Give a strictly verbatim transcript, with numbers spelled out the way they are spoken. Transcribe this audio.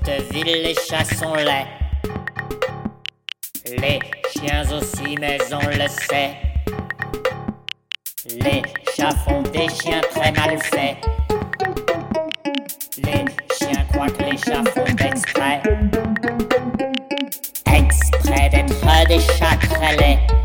cette ville, les chats sont laids. Les chiens aussi, mais on le sait. Les chats font des chiens très mal faits. Les chiens croient que les chats font exprès. Exprès d'être des chats très laids.